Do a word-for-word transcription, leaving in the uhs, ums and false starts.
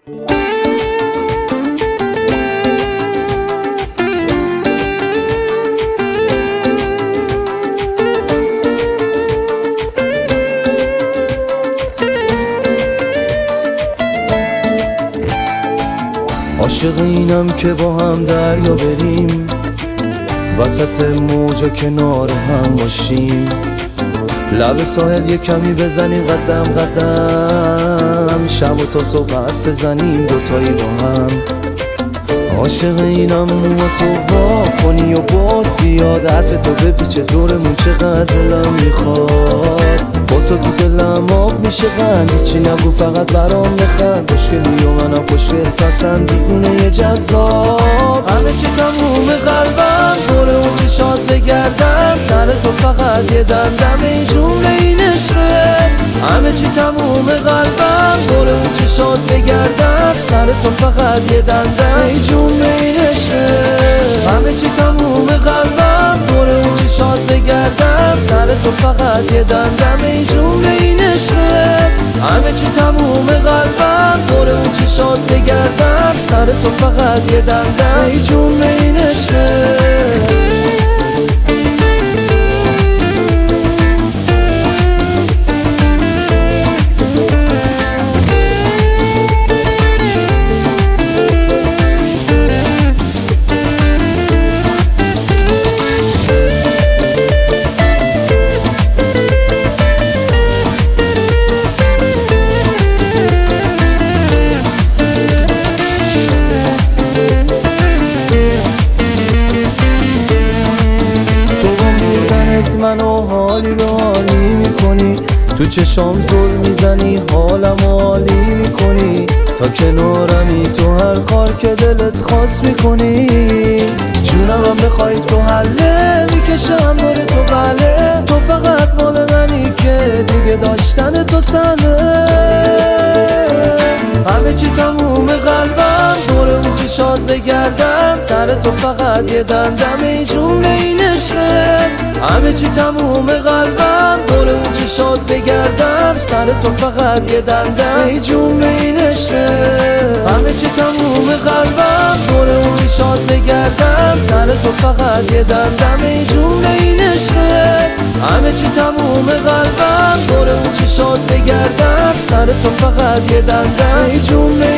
عاشق اینم که با هم دریا بریم، وسط موجا کنار هم باشیم، لب ساحل یه کمی بزنیم قدم قدم، شب و تا صبح حرف بزنیم دوتایی با هم. عاشق اینم موها تو وا کنی و باد بیاد، حرف تو بپیچه دورمون چقدر دلم میخواد، با تو تو دلم آب میشه قند، چی نگو فقط برام نخند، خوشگلی و منم خوشگل پسند، دیوونه جذاب، همه چی تموم قلبم دور اون چشات بگردم، سر تو فقط یه دندم ای جونه این عشقه، همه چی تموم قلبم دور اون چشات بگردم، سر تو فقط یه دندم ای جونه این عشقه، همه چی تموم قلبم دور اون چشات بگردم، سر تو فقط یه دندم ای جونه این عشقه، همه چی تموم قلبم دور اون چشات بگردم، سر تو فقط یه دندم ای جونه این عشقه. منو حالی رو حالی میکنی، تو چشام زل میزنی حالم حالی میکنی، تا کنارمی تو هر کار که دلت خواست میکنی، جونم هم بخوای تو حله میکشم دور تو غله، تو فقط مال منی که دیگه داشتن تو سهله، همه چی تموم قلبم دور اون چشات بگردم، سر تو فقط یه دندم ای جونه این عشقه، همه چی تموم قلبم دور اون چشات بگردم، سر تو فقط یه دندم ای جونه این عشقه، همه چی تموم قلبم دور اون چشات بگردم، سر تو فقط یه دندم ای جونه این عشقه، همه چی تموم قلبم دور اون چشات بگردم، سر تو فقط یه دندم ای جونه